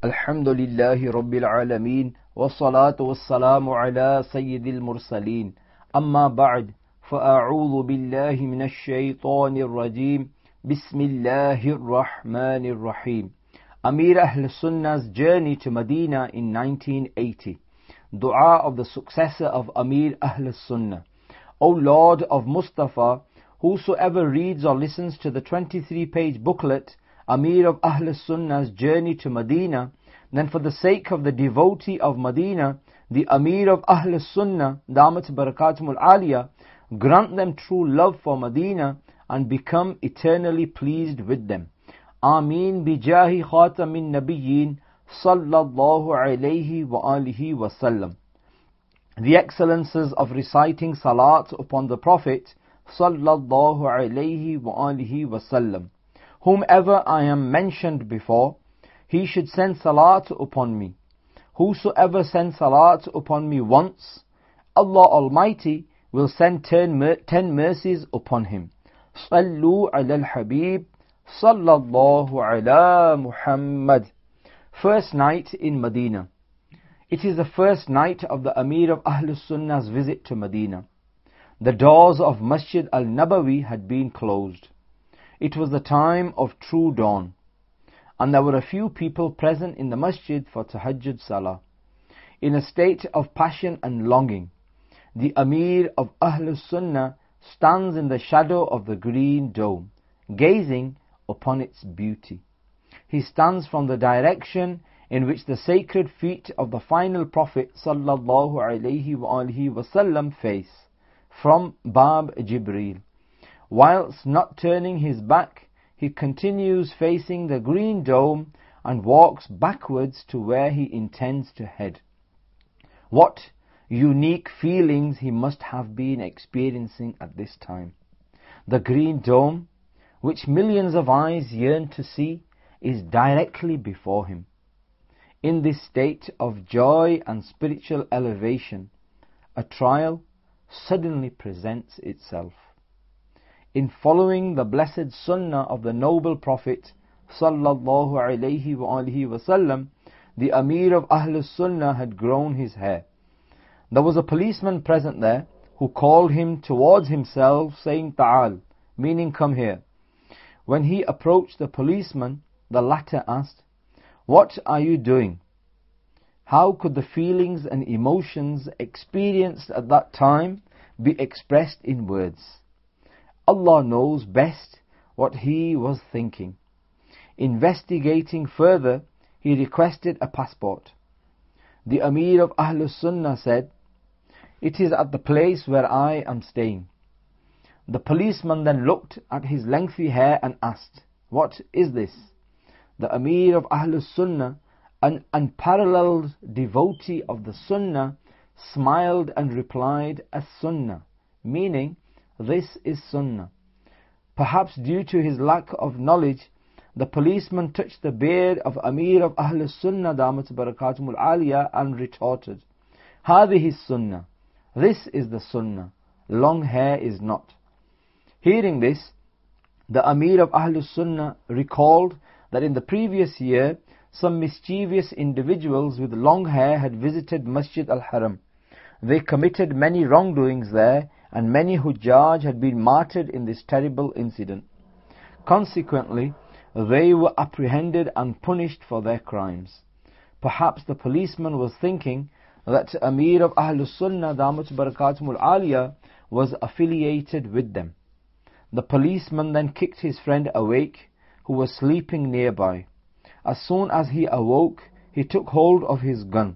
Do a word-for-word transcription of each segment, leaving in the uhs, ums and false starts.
الحمد لله رب العالمين والصلاة والسلام على سيد المرسلين أما بعد فأعوذ بالله من الشيطان الرجيم بسم الله الرحمن الرحيم. Amir Ahl Sunnah's journey to Medina in nineteen eighty. Dua of the successor of Amir Ahl Sunnah. O Lord of Mustafa, whosoever reads or listens to the twenty-three page booklet Amir of Ahl Sunnah's journey to Medina, then for the sake of the devotee of Medina, the Amir of Ahl Sunnah, Damat Barakatumul Aliyah, grant them true love for Medina and become eternally pleased with them. Ameen bijahi khatamin nabiyyin sallallahu alayhi wa alihi wa sallam. The excellences of reciting salat upon the Prophet sallallahu alayhi wa alihi wa sallam. Whomever I am mentioned before, he should send salat upon me. Whosoever sends salat upon me once, Allah Almighty will send ten, mer- ten mercies upon him. Sallu ala al-Habib, sallallahu ala Muhammad. First night in Medina. It is the first night of the Amir of Ahl Sunnah's visit to Medina. The doors of Masjid al-Nabawi had been closed. It was the time of true dawn, and there were a few people present in the masjid for Tahajjud Salah. In a state of passion and longing, the Amir of Ahl Sunnah stands in the shadow of the green dome, gazing upon its beauty. He stands from the direction in which the sacred feet of the final Prophet sallallahu alaihi wasallam face, from Bab Jibreel. Whilst not turning his back, he continues facing the green dome and walks backwards to where he intends to head. What unique feelings he must have been experiencing at this time. The green dome, which millions of eyes yearn to see, is directly before him. In this state of joy and spiritual elevation, a trial suddenly presents itself. In following the blessed sunnah of the noble Prophet sallallahu alaihi wasallam, the Amir of Ahl Sunnah had grown his hair. There was a policeman present there who called him towards himself, saying Ta'al, meaning come here. When he approached the policeman, the latter asked, "What are you doing?" How could the feelings and emotions experienced at that time be expressed in words? Allah knows best what he was thinking. Investigating further, he requested a passport. The Amir of Ahl Sunnah said, "It is at the place where I am staying." The policeman then looked at his lengthy hair and asked, "What is this?" The Amir of Ahl Sunnah, an unparalleled devotee of the Sunnah, smiled and replied, "As-Sunnah," meaning, "This is Sunnah." Perhaps due to his lack of knowledge, the policeman touched the beard of Amir of Ahl Sunnah Damat Barakatumul Aliyah and retorted, "Hadihi Sunnah, this is the Sunnah, long hair is not." Hearing this, the Amir of Ahl Sunnah recalled that in the previous year, some mischievous individuals with long hair had visited Masjid al-Haram. They committed many wrongdoings there, and many Hujjaj had been martyred in this terrible incident. Consequently, they were apprehended and punished for their crimes. Perhaps the policeman was thinking that Amir of Ahl Sunnah Damat Barakatumul Aliyah was affiliated with them. The policeman then kicked his friend awake, who was sleeping nearby. As soon as he awoke, he took hold of his gun.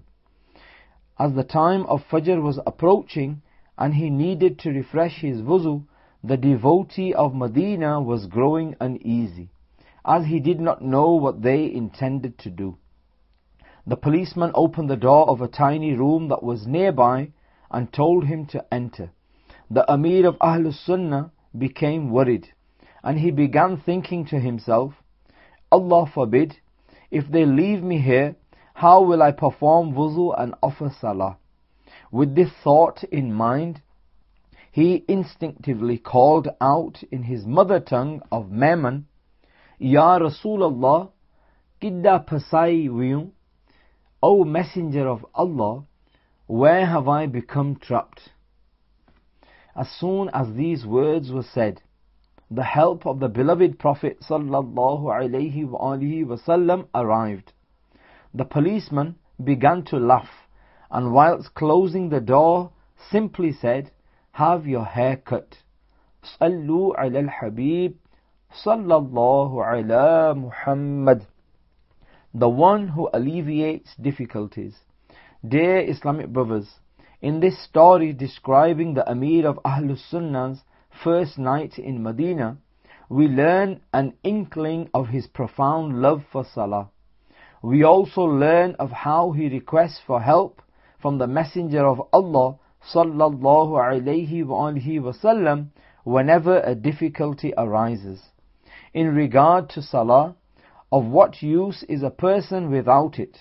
As the time of Fajr was approaching, and he needed to refresh his wuzu, the devotee of Medina was growing uneasy, as he did not know what they intended to do. The policeman opened the door of a tiny room that was nearby and told him to enter. The Amir of Ahl Sunnah became worried, and he began thinking to himself, "Allah forbid, if they leave me here, how will I perform wuzu and offer salah?" With this thought in mind, he instinctively called out in his mother tongue of Memon, "Ya Rasulullah, kidda pasai wiyun?" O Messenger of Allah, where have I become trapped? As soon as these words were said, the help of the beloved Prophet sallallahu alaihi wasallam arrived. The policeman began to laugh, and whilst closing the door, simply said, "Have your hair cut. Sallu ala al-Habib, sallallahu ala Muhammad." The one who alleviates difficulties. Dear Islamic brothers, in this story describing the Amir of Ahlus Sunnah's first night in Medina, we learn an inkling of his profound love for Salah. We also learn of how he requests for help from the Messenger of Allah sallallahu alayhi wa alihi wasallam whenever a difficulty arises. In regard to Salah, of what use is a person without it?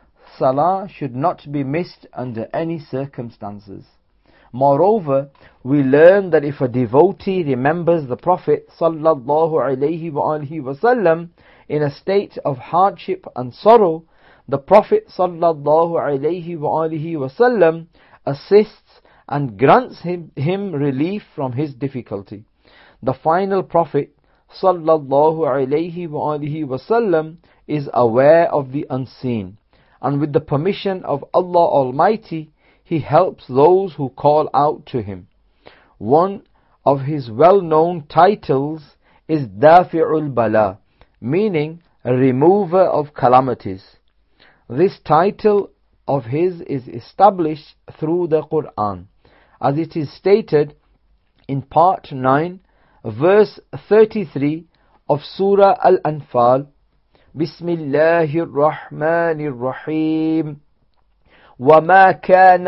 Salah should not be missed under any circumstances. Moreover, we learn that if a devotee remembers the Prophet sallallahu alaihi wasallam in a state of hardship and sorrow, the Prophet sallallahu alaihi wasallam assists and grants him, him relief from his difficulty. The final Prophet sallallahu alaihi wasallam is aware of the unseen, and with the permission of Allah Almighty, he helps those who call out to him. One of his well-known titles is Dafi'ul Bala, meaning a remover of calamities. This title of his is established through the Quran, as it is stated in part nine, verse thirty-three of Surah Al-Anfal. Bismillahir Rahmanir Rahim. وَمَا كَانَ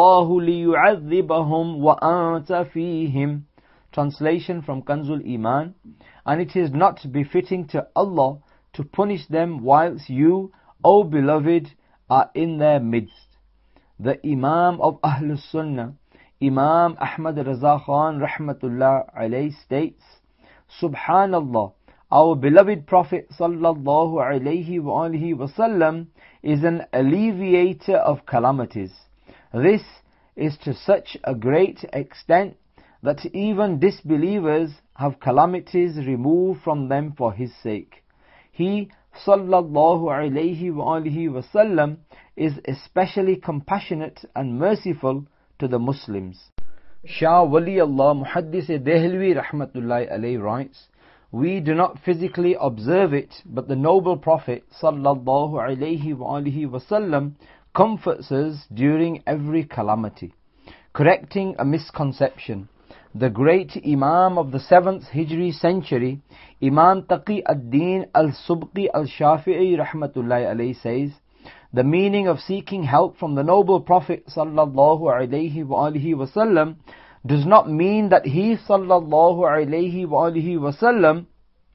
اللَّهُ لِيُعَذِّبَهُمْ وَأَنْتَ فِيهِمْ. Translation from Kanzul Iman. And it is not befitting to Allah to punish them whilst you, O beloved, are in their midst. The Imam of Ahlus Sunnah, Imam Ahmad Raza Khan rahmatullah alayhi states, Subhanallah, our beloved Prophet sallallahu alayhi wa alihi wasallam is an alleviator of calamities. This is to such a great extent that even disbelievers have calamities removed from them for his sake. He sallallahu alayhi wa alihi wasallam is especially compassionate and merciful to the Muslims. Shah Wali Allah Muhaddis Dehlvi rahmatullahi alayhi writes, we do not physically observe it, but the noble Prophet sallallahu alayhi wa alihi wasallam comforts us during every calamity, correcting a misconception. The great Imam of the seventh Hijri century, Imam Taqi ad-Din al-Subqi al-Shafi'i rahmatullahi alayhi says, the meaning of seeking help from the noble Prophet sallallahu alayhi wa alihi wasallam does not mean that he sallallahu alayhi wa alihi wasallam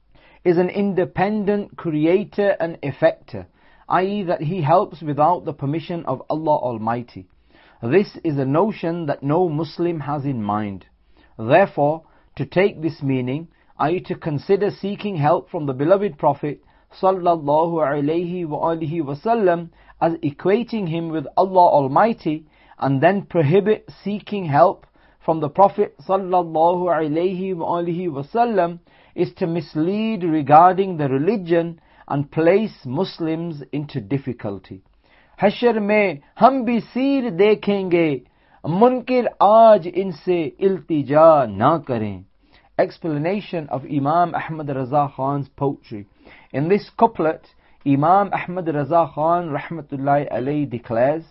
is an independent creator and effector, that is that he helps without the permission of Allah Almighty. This is a notion that no Muslim has in mind. Therefore, to take this meaning, that is to consider seeking help from the beloved Prophet sallallahu alayhi wa alihi wasallam as equating him with Allah Almighty, and then prohibit seeking help from the Prophet sallallahu alayhi wa alihi wasallam is to mislead regarding the religion and place Muslims into difficulty. Hashar mein hum bhi seer dekhenge, munkir aaj inse iltija na karen. Explanation of Imam Ahmad Raza Khan's poetry. In this couplet, Imam Ahmad Raza Khan rahmatullahi alayhi declares,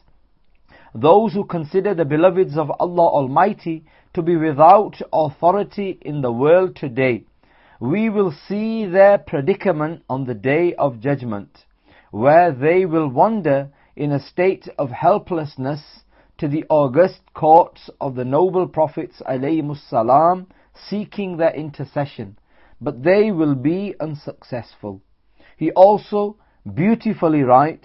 those who consider the beloveds of Allah Almighty to be without authority in the world today, we will see their predicament on the day of judgment, where they will wander in a state of helplessness to the august courts of the noble Prophets alayhimus salam, seeking their intercession, but they will be unsuccessful. He also beautifully writes,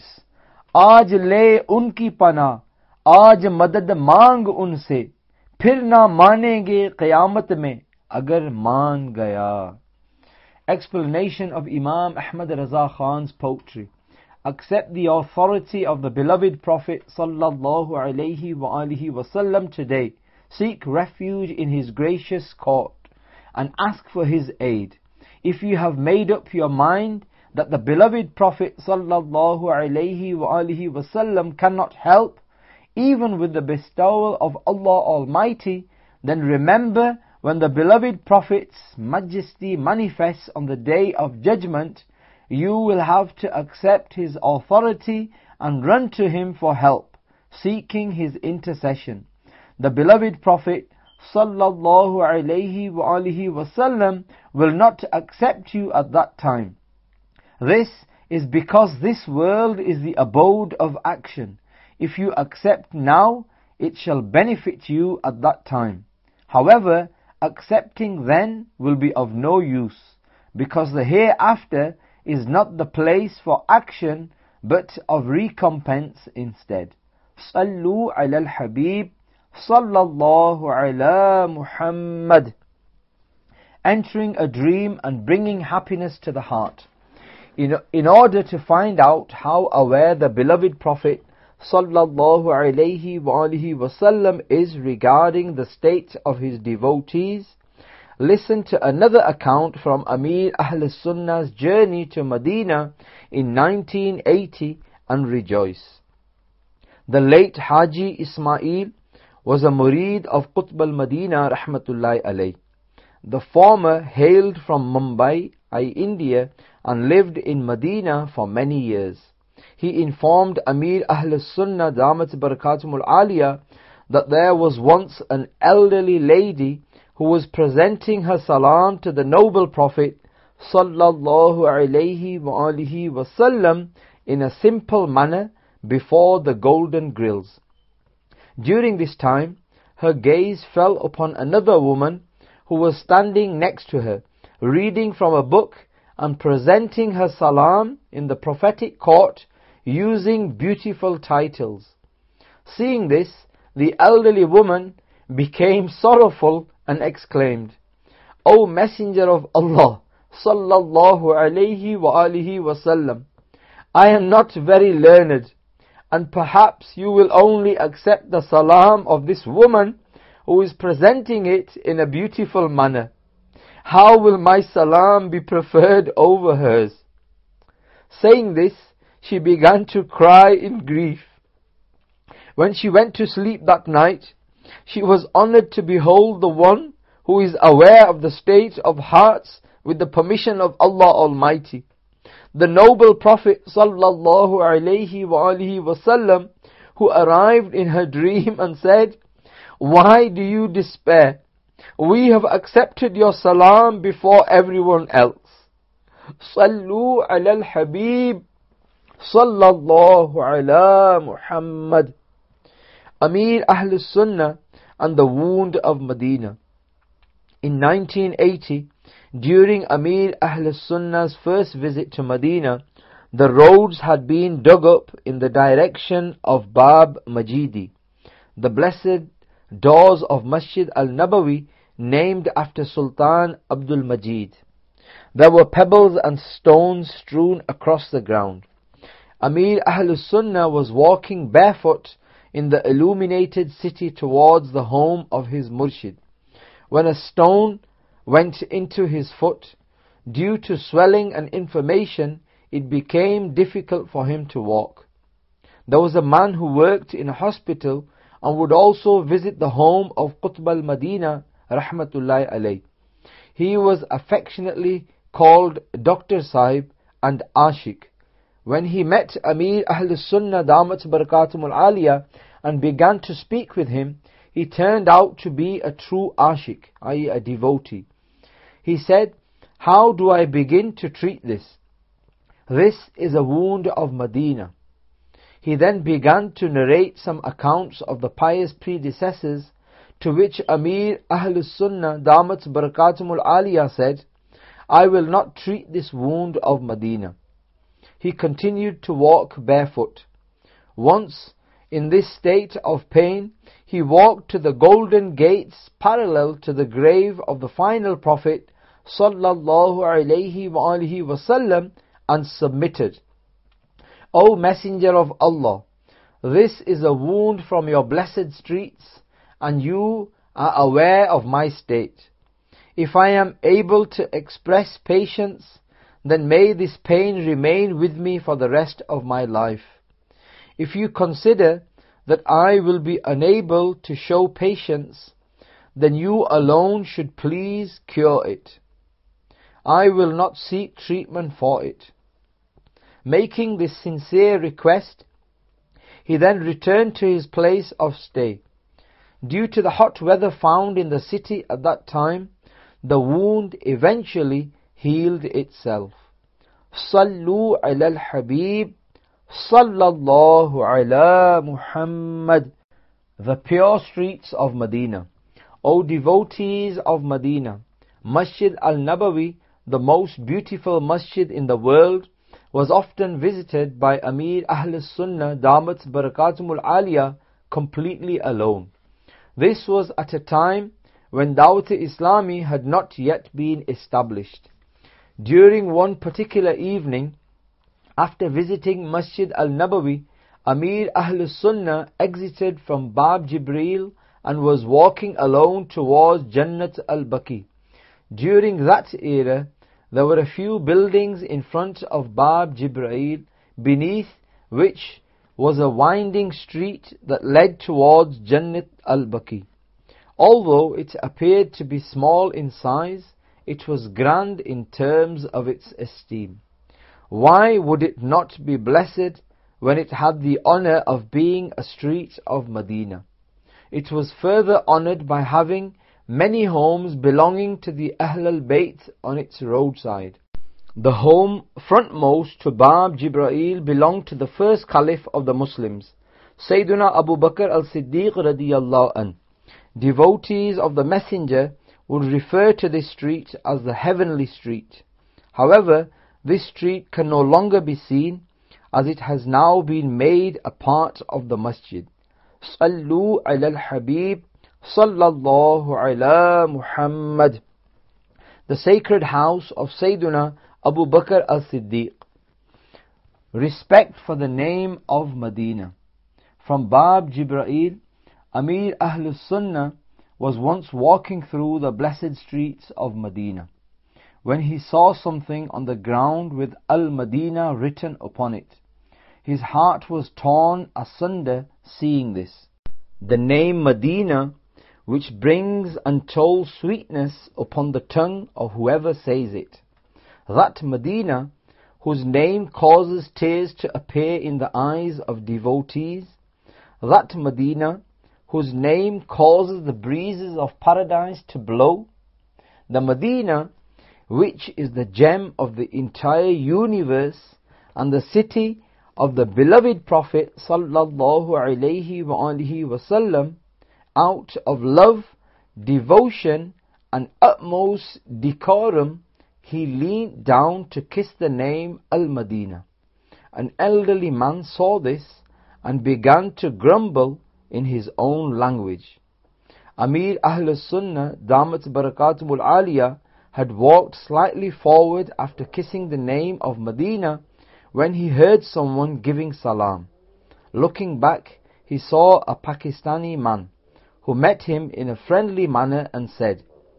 Aaj le unki pana, aaj madad mang unse, phir na manenge qiyamat mein agar maan gaya. Explanation of Imam Ahmad Raza Khan's poetry. accept the authority of the beloved Prophet sallallahu alaihi wa alihi wasallam today. Seek refuge in his gracious court and ask for his aid. If you have made up your mind that the beloved Prophet sallallahu alaihi wa alihi wasallam cannot help, even with the bestowal of Allah Almighty, then remember when the beloved Prophet's majesty manifests on the day of judgment, you will have to accept his authority and run to him for help, seeking his intercession. The beloved Prophet sallallahu alaihi wa alihi wasallam will not accept you at that time. This is because this world is the abode of action. If you accept now, it shall benefit you at that time. However, accepting then will be of no use, because the hereafter is not the place for action, but of recompense instead. Sallu ala al-Habib, sallallahu ala Muhammad. Entering a dream and bringing happiness to the heart. In, in order to find out how aware the beloved Prophet sallallahu alayhi wa alihi wasallam is regarding the state of his devotees, listen to another account from Amir Ahl Sunnah's journey to Medina in nineteen eighty and rejoice. The late Haji Ismail was a murid of Qutb al-Madina rahmatullahi alayh. The former hailed from Mumbai, India, and lived in Medina for many years. He informed Amir Ahl Sunnah Damat Barakatumul Aliyah that there was once an elderly lady who was presenting her salam to the noble Prophet sallallahu alayhi wa alihi wasallam in a simple manner before the golden grills. During this time, her gaze fell upon another woman who was standing next to her, reading from a book and presenting her salam in the prophetic court using beautiful titles. Seeing this, the elderly woman became sorrowful and exclaimed, "O Messenger of Allah sallallahu alayhi wa alihi wasallam, I am not very learned, and perhaps you will only accept the salam of this woman who is presenting it in a beautiful manner. How will my salam be preferred over hers?" Saying this, she began to cry in grief. When she went to sleep that night, she was honored to behold the one who is aware of the state of hearts with the permission of Allah Almighty. The noble Prophet sallallahu alayhi wa alihi wasallam, who arrived in her dream and said, "Why do you despair? We have accepted your salam before everyone else. Sallu ala al-Habib, sallallahu ala Muhammad." Amir Ahl Sunnah and the wound of Medina. In nineteen eighty, during Amir Ahl Sunnah's first visit to Medina, the roads had been dug up in the direction of Bab Majidi, the blessed doors of Masjid al-Nabawi, named after Sultan Abdul Majid. There were pebbles and stones strewn across the ground. Amir Ahl Sunnah was walking barefoot in the illuminated city towards the home of his Murshid, when a stone went into his foot. Due to swelling and inflammation, it became difficult for him to walk. There was a man who worked in a hospital and would also visit the home of Qutb al-Madina rahmatullahi alayh. He was affectionately called Doctor Sahib and Ashik. When he met Amir Ahl Sunnah Damat Barakatumul Aliyah and began to speak with him, he turned out to be a true Ashik, that is a devotee. He said, "How do I begin to treat this? This is a wound of Medina." He then began to narrate some accounts of the pious predecessors, to which Amir Ahl Sunnah Damat Barakatumul Aliyah said, "I will not treat this wound of Medina." He continued to walk barefoot. Once, in this state of pain, he walked to the golden gates parallel to the grave of the final Prophet sallallahu alayhi wa alihi wasallam and submitted. O Messenger of Allah, this is a wound from your blessed streets, and you are aware of my state. If I am able to express patience, then may this pain remain with me for the rest of my life. If you consider that I will be unable to show patience, then you alone should please cure it. I will not seek treatment for it. Making this sincere request, he then returned to his place of stay. Due to the hot weather found in the city at that time, the wound eventually healed itself. Sallu ala al-Habib, sallallahu ala Muhammad. The pure streets of Medina. O devotees of Medina, Masjid al-Nabawi, the most beautiful masjid in the world, was often visited by Amir Ahl Sunnah Damat Barakatumul Aliyah completely alone. This was at a time when Dawat-e-Islami had not yet been established. During one particular evening, after visiting Masjid al-Nabawi, Amir Ahl Sunnah exited from Bab Jibreel and was walking alone towards Jannat al-Baqi. During that era, there were a few buildings in front of Bab Jibreel, beneath which was a winding street that led towards Jannat al-Baqi. Although it appeared to be small in size, it was grand in terms of its esteem. Why would it not be blessed when it had the honor of being a street of Medina? It was further honored by having many homes belonging to the Ahl al-Bayt on its roadside. The home frontmost to Bab Jibreel belonged to the first Caliph of the Muslims, Sayyiduna Abu Bakr al-Siddiq radiyallahu anh. Devotees of the Messenger would refer to this street as the Heavenly Street. However, this street can no longer be seen, as it has now been made a part of the masjid. Sallu ala al-Habib, sallallahu ala Muhammad. The sacred house of Sayyiduna Abu Bakr al-Siddiq. Respect for the name of Medina. From Bab Jibreel, Amir Ahl Sunnah was once walking through the blessed streets of Medina, when he saw something on the ground with Al-Madina written upon it. His heart was torn asunder seeing this. The name Medina, which brings untold sweetness upon the tongue of whoever says it. That Medina, whose name causes tears to appear in the eyes of devotees. That Medina, whose name causes the breezes of paradise to blow. The Medina, which is the gem of the entire universe and the city of the beloved Prophet sallallahu alaihi wa alihi wasallam. Out of love, devotion and utmost decorum, he leaned down to kiss the name Al-Madina. An elderly man saw this and began to grumble in his own language. Amir Ahl Sunnah Damat Barakatumul Aliyah had walked slightly forward after kissing the name of Medina when he heard someone giving salam. Looking back, he saw a Pakistani man who met him in a friendly manner and said,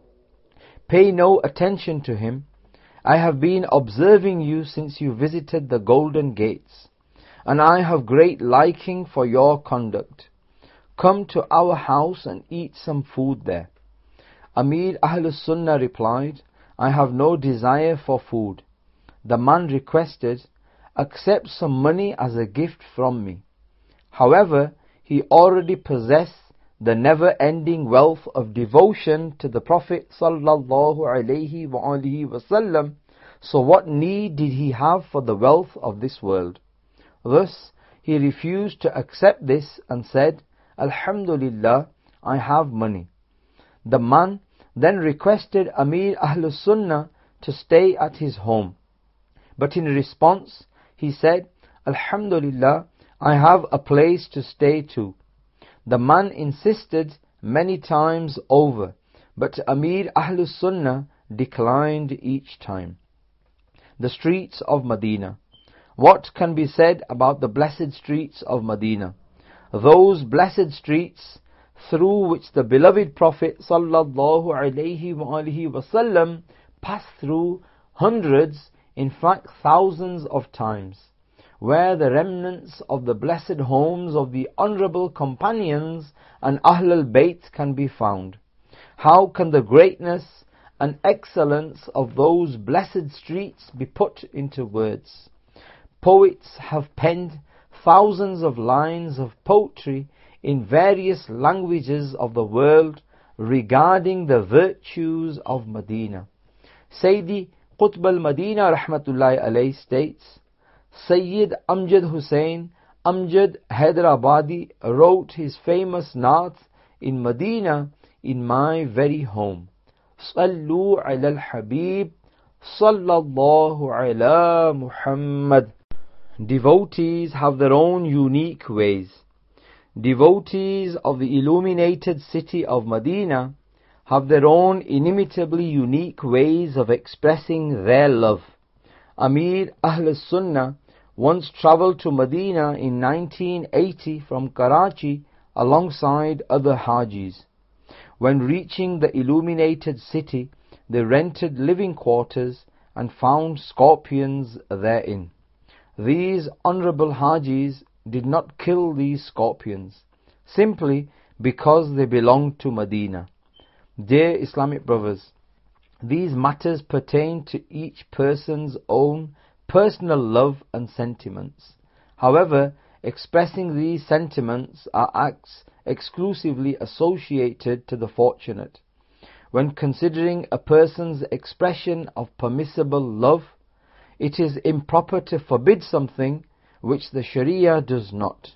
"Pay no attention to him. I have been observing you since you visited the Golden Gates, and I have great liking for your conduct. Come to our house and eat some food there." Amir Ahl Sunnah replied, "I have no desire for food." The man requested, "Accept some money as a gift from me." However, he already possessed the never-ending wealth of devotion to the Prophet sallallahu alaihi wa alihi wasallam, so what need did he have for the wealth of this world? Thus, he refused to accept this and said, "Alhamdulillah, I have money." The man then requested Amir Ahl Sunnah to stay at his home, but in response, he said, "Alhamdulillah, I have a place to stay too." The man insisted many times over, but Amir Ahl Sunnah declined each time. The streets of Medina. What can be said about the blessed streets of Medina? Those blessed streets through which the beloved Prophet sallallahu alaihi wasallam passed through hundreds, in fact thousands of times, where the remnants of the blessed homes of the honorable companions and Ahlul Bayt can be found. How can the greatness and excellence of those blessed streets be put into words? Poets have penned thousands of lines of poetry in various languages of the world regarding the virtues of Medina. Sayyidi Qutb al-Madina rahmatullahi alayhi states, Sayyid Amjad Hussain Amjad Hyderabadi wrote his famous Naat in Medina, in my very home. Sallu ala al-Habib sallallahu ala Muhammad. Devotees have their own unique ways. Devotees of the illuminated city of Medina have their own inimitably unique ways of expressing their love. Amir Ahl Sunnah once travelled to Medina in nineteen eighty from Karachi alongside other Hajis. When reaching the illuminated city, they rented living quarters and found scorpions therein. These honourable Hajis did not kill these scorpions, simply because they belonged to Medina. Dear Islamic brothers, these matters pertain to each person's own personal love and sentiments. However, expressing these sentiments are acts exclusively associated to the fortunate. When considering a person's expression of permissible love, it is improper to forbid something which the Sharia does not.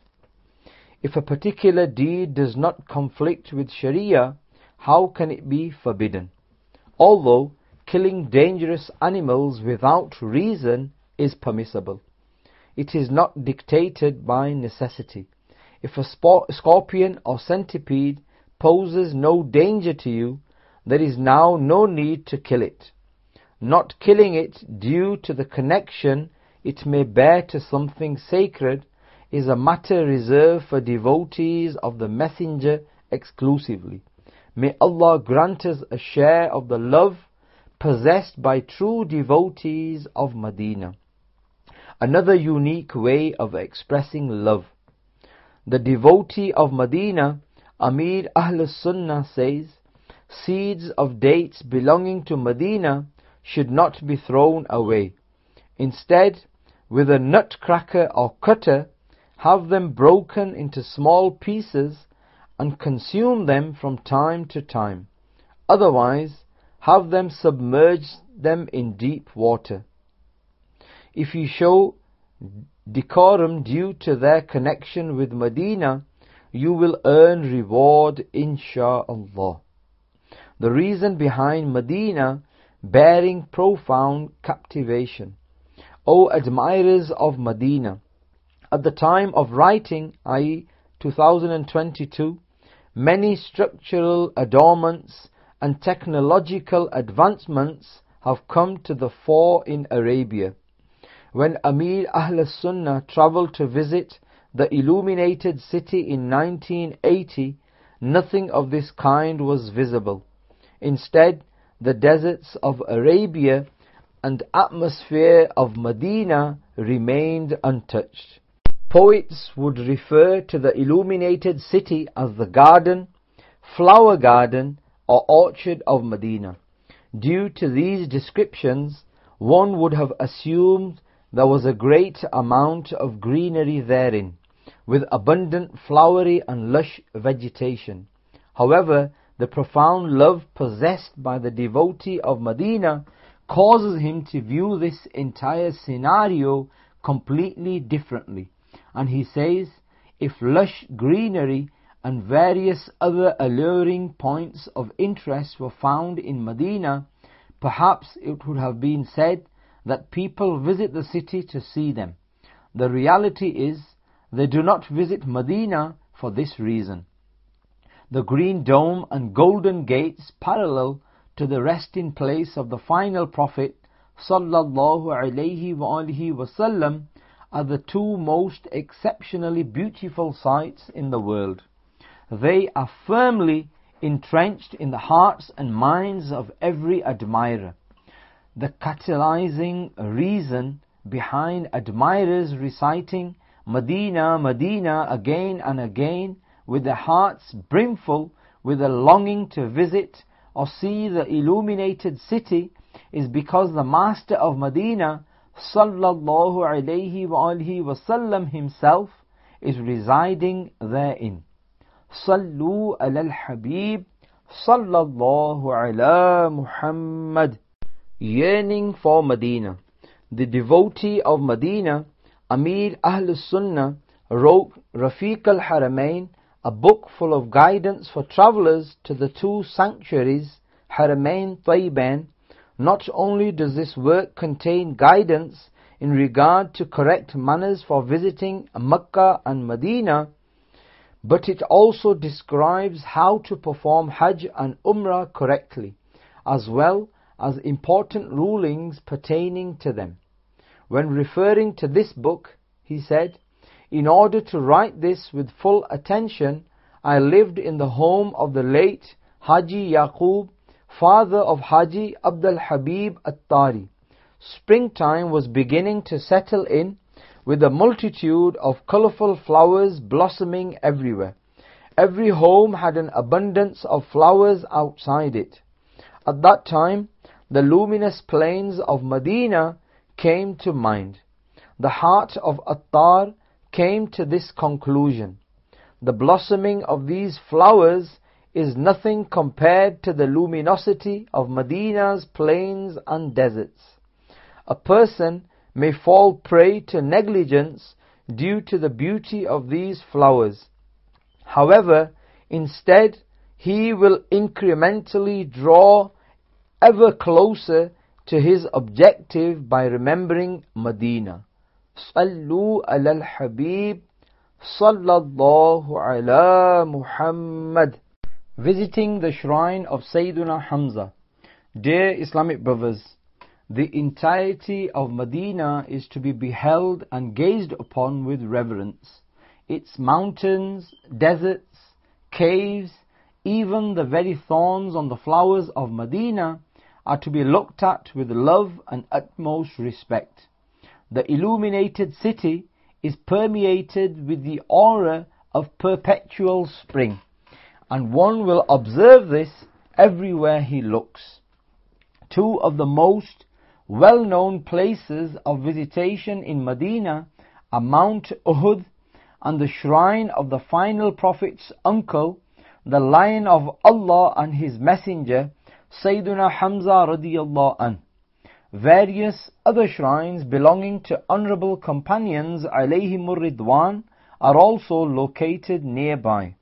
If a particular deed does not conflict with Sharia, how can it be forbidden? Although killing dangerous animals without reason is permissible, it is not dictated by necessity. If a scorpion or centipede poses no danger to you, there is now no need to kill it. Not killing it due to the connection it may bear to something sacred is a matter reserved for devotees of the Messenger exclusively. May Allah grant us a share of the love possessed by true devotees of Medina. Another unique way of expressing love. The devotee of Medina, Amir Ahl Sunnah, says, seeds of dates belonging to Medina should not be thrown away. Instead, with a nutcracker or cutter, have them broken into small pieces and consume them from time to time. Otherwise, have them submerge them in deep water. If you show decorum due to their connection with Medina, you will earn reward, insha'Allah. The reason behind Medina bearing profound captivation. O admirers of Medina, at the time of writing, that is two thousand twenty-two, many structural adornments and technological advancements have come to the fore in Arabia. When Amir Ahl Sunnah travelled to visit the illuminated city in nineteen eighty, nothing of this kind was visible. Instead, the deserts of Arabia and atmosphere of Medina remained untouched. Poets would refer to the illuminated city as the garden, flower garden, or orchard of Medina. Due to these descriptions, one would have assumed there was a great amount of greenery therein, with abundant flowery and lush vegetation. However, the profound love possessed by the devotee of Medina causes him to view this entire scenario completely differently. And he says, if lush greenery and various other alluring points of interest were found in Medina, perhaps it would have been said that people visit the city to see them. The reality is, they do not visit Medina for this reason. The green dome and golden gates parallel to the resting place of the final Prophet sallallahu alaihi wasallam are the two most exceptionally beautiful sights in the world. They are firmly entrenched in the hearts and minds of every admirer. The catalyzing reason behind admirers reciting Medina, Medina again and again with their hearts brimful with a longing to visit or see the illuminated city is because the Master of Medina sallallahu alayhi wa alihi wasallam himself is residing therein. Sallu ala al-Habib sallallahu ala Muhammad. Yearning for Medina. The devotee of Medina, Amir Ahl Sunnah, wrote Rafiq al-Haramain, a book full of guidance for travelers to the two sanctuaries, Haramain Tayyibain. Not only does this work contain guidance in regard to correct manners for visiting Mecca and Medina, but it also describes how to perform Hajj and Umrah correctly, as well as important rulings pertaining to them. When referring to this book, he said, "In order to write this with full attention, I lived in the home of the late Haji Yaqub, father of Haji Abdul Habib At-Tari. Springtime was beginning to settle in, with a multitude of colorful flowers blossoming everywhere. Every home had an abundance of flowers outside it. At that time, the luminous plains of Medina came to mind. The heart of Attar came to this conclusion: the blossoming of these flowers is nothing compared to the luminosity of Medina's plains and deserts. A person may fall prey to negligence due to the beauty of these flowers. However, instead, he will incrementally draw ever closer to his objective by remembering Medina. Sallu ala al-Habib sallallahu ala Muhammad." Visiting the shrine of Sayyiduna Hamza. Dear Islamic brothers, the entirety of Medina is to be beheld and gazed upon with reverence. Its mountains, deserts, caves, even the very thorns on the flowers of Medina are to be looked at with love and utmost respect. The illuminated city is permeated with the aura of perpetual spring, and one will observe this everywhere he looks. Two of the most well-known places of visitation in Medina are Mount Uhud and the shrine of the final Prophet's uncle, the Lion of Allah and His Messenger, Sayyiduna Hamza radiyallahu anh. Various other shrines belonging to honorable companions alayhimur ridwan are also located nearby.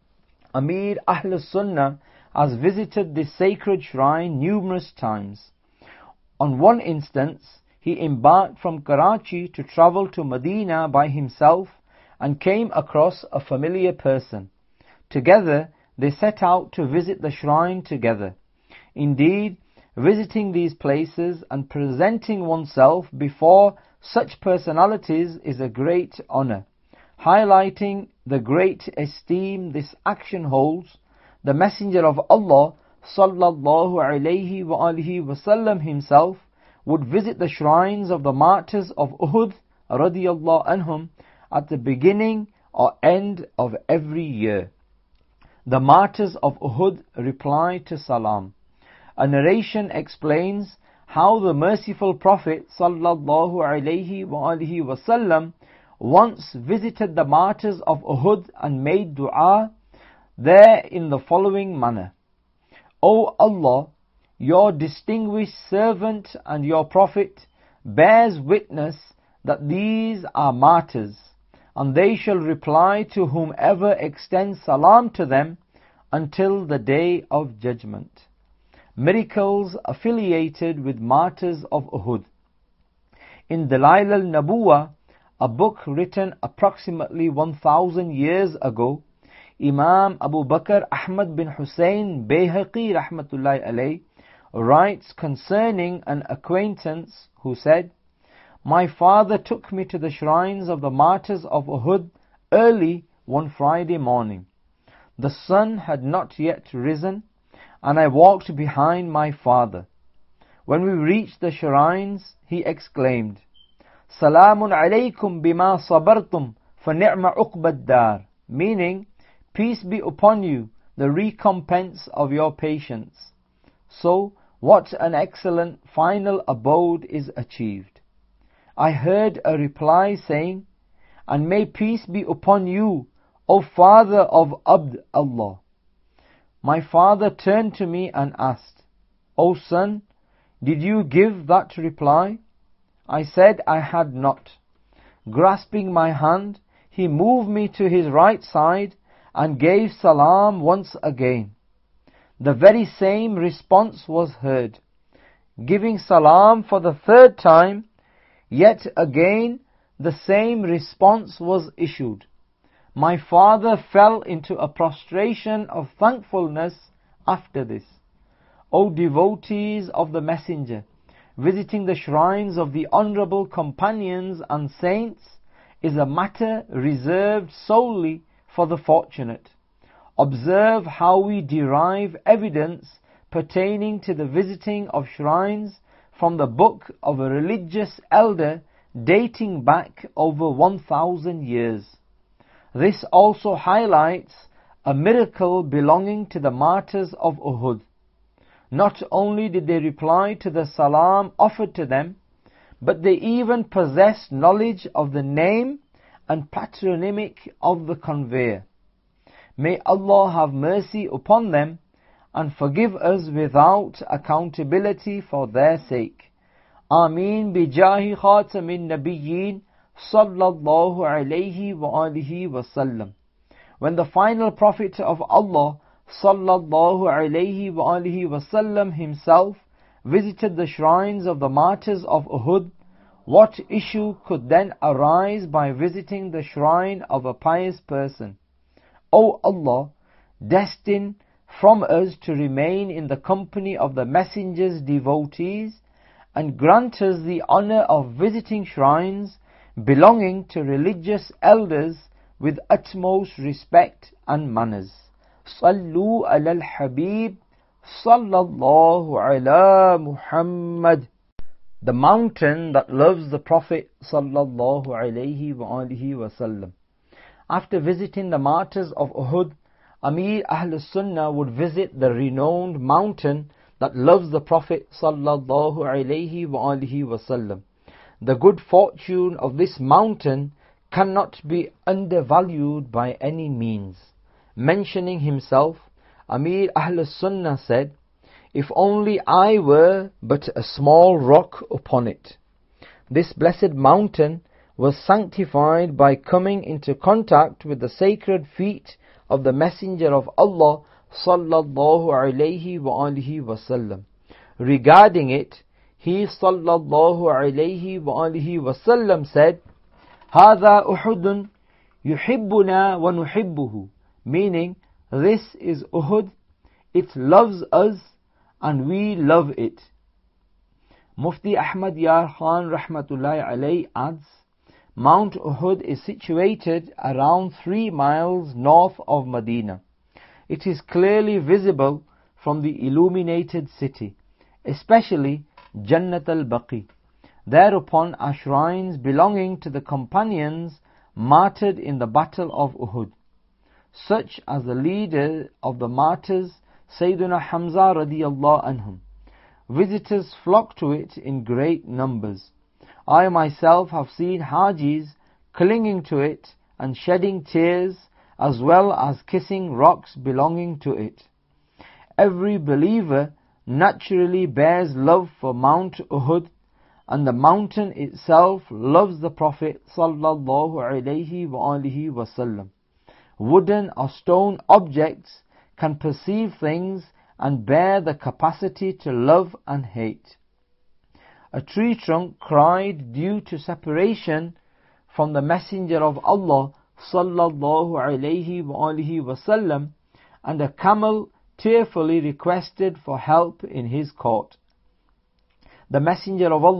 Amir Ahl Sunnah has visited this sacred shrine numerous times. On one instance, he embarked from Karachi to travel to Medina by himself and came across a familiar person. Together, they set out to visit the shrine together. Indeed, visiting these places and presenting oneself before such personalities is a great honor. Highlighting the great esteem this action holds, the Messenger of Allah sallallahu alayhi wa alihi wasallam himself would visit the shrines of the martyrs of Uhud radiyallahu anhum at the beginning or end of every year. The martyrs of Uhud reply to salam. A narration explains how the merciful Prophet sallallahu alayhi wa alihi wasallam once visited the martyrs of Uhud and made dua there in the following manner: O Allah, your distinguished servant and your Prophet bears witness that these are martyrs, and they shall reply to whomever extends salam to them until the day of judgment. Miracles affiliated with martyrs of Uhud. In Dalail al-Nabuwah, a book written approximately one thousand years ago, Imam Abu Bakr Ahmad bin Hussein Bayhaqi rahmatullahi alayh writes concerning an acquaintance who said, My father took me to the shrines of the martyrs of Uhud early one Friday morning. The sun had not yet risen, and I walked behind my father. When we reached the shrines, he exclaimed, Salamun alaykum bima sabartum fa ni'ma uqbad dar, meaning, peace be upon you, the recompense of your patience. So, what an excellent final abode is achieved. I heard a reply saying, and may peace be upon you, O father of Abd Allah. My father turned to me and asked, O son, did you give that reply? I said I had not. Grasping my hand, he moved me to his right side and gave salam once again. The very same response was heard. Giving salam for the third time, yet again the same response was issued. My father fell into a prostration of thankfulness after this. O devotees of the Messenger, visiting the shrines of the honorable companions and saints is a matter reserved solely for the fortunate. Observe how we derive evidence pertaining to the visiting of shrines from the book of a religious elder dating back over one thousand years. This also highlights a miracle belonging to the martyrs of Uhud. Not only did they reply to the salam offered to them, but they even possessed knowledge of the name and patronymic of the conveyor. May Allah have mercy upon them and forgive us without accountability for their sake. Ameen bi jahi khatamin nabiyyin sallallahu alayhi wa alihi wa sallam. When the final prophet of Allah sallallahu alayhi wa alihi wa sallam himself visited the shrines of the martyrs of Uhud, what issue could then arise by visiting the shrine of a pious person? O Allah, destine from us to remain in the company of the Messenger's devotees, and grant us the honor of visiting shrines belonging to religious elders with utmost respect and manners. Sallu ala al-Habib, sallallahu ala Muhammad. The mountain that loves the Prophet sallallahu alayhi wa alihi wa sallam. After visiting the martyrs of Uhud, Amir Ahl Sunnah would visit the renowned mountain that loves the Prophet sallallahu alayhi wa alihi wa sallam. The good fortune of this mountain cannot be undervalued by any means. Mentioning himself, Amir Ahl Sunnah said, if only I were but a small rock upon it. This blessed mountain was sanctified by coming into contact with the sacred feet of the Messenger of Allah sallallahu alayhi wa alihi wa sallam. Regarding it, he sallallahu alayhi wa alihi wa sallam said, هذا أحد يحبنا ونحبه, meaning, this is Uhud, it loves us and we love it. Mufti Ahmad Yar Khan rahmatullahi alayhi adds, Mount Uhud is situated around three miles north of Medina. It is clearly visible from the illuminated city, especially Jannat al-Baqi. Thereupon are shrines belonging to the companions martyred in the battle of Uhud, such as the leader of the martyrs, Sayyidina Hamza radiyallahu anhum. Visitors flock to it in great numbers. I myself have seen Hajis clinging to it and shedding tears, as well as kissing rocks belonging to it. Every believer naturally bears love for Mount Uhud, and the mountain itself loves the Prophet sallallahu alayhi wa alihi wa sallam. Wooden or stone objects can perceive things and bear the capacity to love and hate. A tree trunk cried due to separation from the Messenger of Allah sallallahu alayhi wa alihi wa sallam, and a camel tearfully requested for help in his court. The Messenger of Allah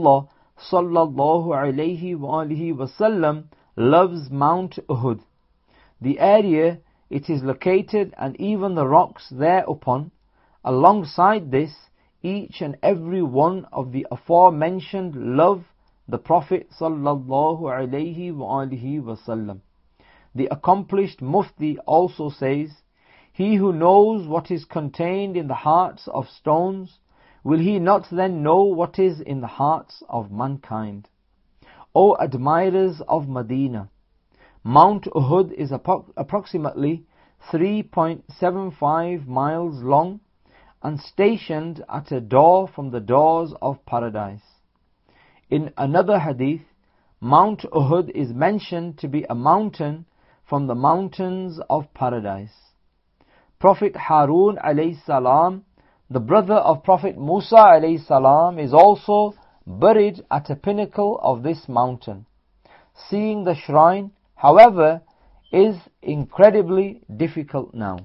sallallahu alayhi wa alihi wasallam loves Mount Uhud, the area it is located and even the rocks thereupon. Alongside this, each and every one of the aforementioned love the Prophet sallallahu alayhi wa alihi wasallam. The accomplished Mufti also says, he who knows what is contained in the hearts of stones, will he not then know what is in the hearts of mankind? O admirers of Medina, Mount Uhud is appro- approximately three point seven five miles long and stationed at a door from the doors of paradise. In another hadith, Mount Uhud is mentioned to be a mountain from the mountains of paradise. Prophet Harun alayhi salam, the brother of Prophet Musa alayhi salam, is also buried at a pinnacle of this mountain. Seeing the shrine, however, is incredibly difficult now.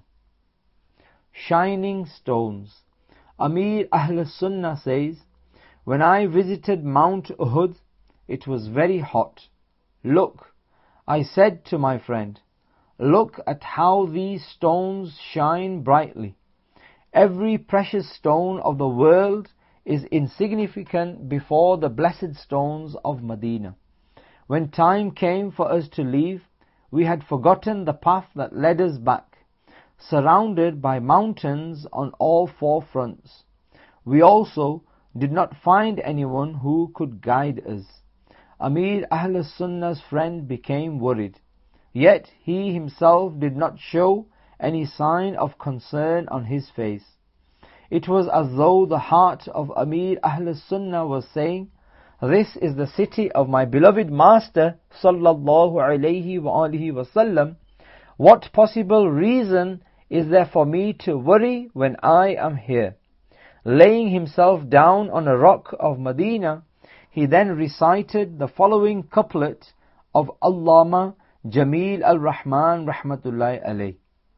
Shining stones. Amir Ahl Sunnah says, when I visited Mount Uhud, it was very hot. Look, I said to my friend, look at how these stones shine brightly. Every precious stone of the world is insignificant before the blessed stones of Medina. When time came for us to leave, we had forgotten the path that led us back, surrounded by mountains on all four fronts. We also did not find anyone who could guide us. Amir Ahl Sunnah's friend became worried. Yet he himself did not show any sign of concern on his face. It was as though the heart of Amir Ahl Sunnah was saying, this is the city of my beloved Master sallallahu alayhi wa alihi wasallam. What possible reason is there for me to worry when I am here? Laying himself down on a rock of Medina, he then recited the following couplet of Allama Jamil al-Rahman rahmatullahi alayh.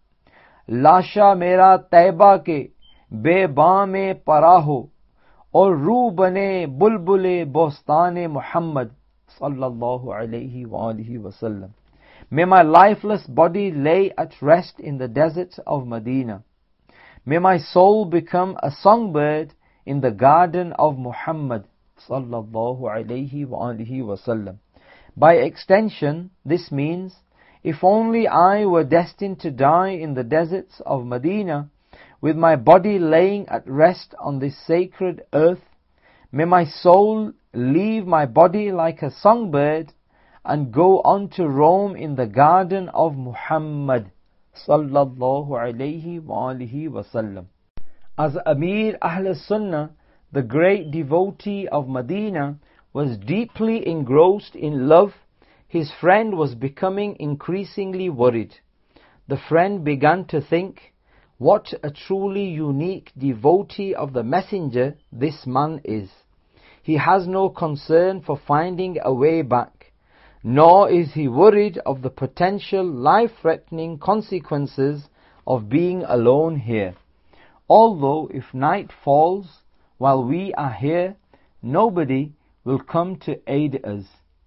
Lasha mera taiba ke be-baam paraho और रू बने बुलबुले बोस्ताने Muhammad sallallahu alayhi wa alihi wasallam. May my lifeless body lay at rest in the desert of Medina. May my soul become a songbird in the garden of Muhammad sallallahu alayhi wa alihi wasallam. By extension, this means, if only I were destined to die in the deserts of Medina, with my body laying at rest on this sacred earth, may my soul leave my body like a songbird and go on to roam in the garden of Muhammad sallallahu alayhi wa alihi wasallam. As Amir Ahl Sunnah, the great devotee of Medina, was deeply engrossed in love, his friend was becoming increasingly worried. The friend began to think, what a truly unique devotee of the Messenger this man is. He has no concern for finding a way back, nor is he worried of the potential life-threatening consequences of being alone here. Although if night falls while we are here, nobody will come to aid us.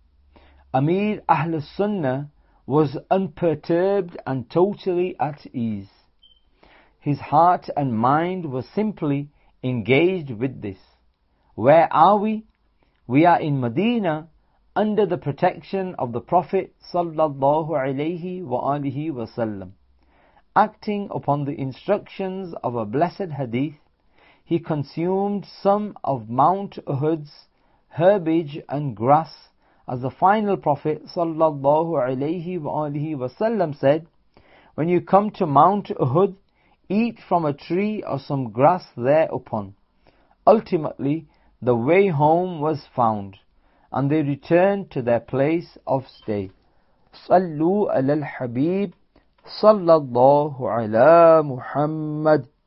Amir Ahl Sunnah was unperturbed and totally at ease. His heart and mind were simply engaged with this. Where are we? We are in Medina, under the protection of the Prophet sallallahu alayhi wa alihi wasallam. Acting upon the instructions of a blessed hadith, he consumed some of Mount Uhud's herbage and grass, as the final Prophet sallallahu alayhi wa alihi wasallam said, when you come to Mount Uhud, eat from a tree or some grass thereupon. Ultimately, the way home was found, and they returned to their place of stay. Sallu ala al-Habib, sallallahu ala Muhammad.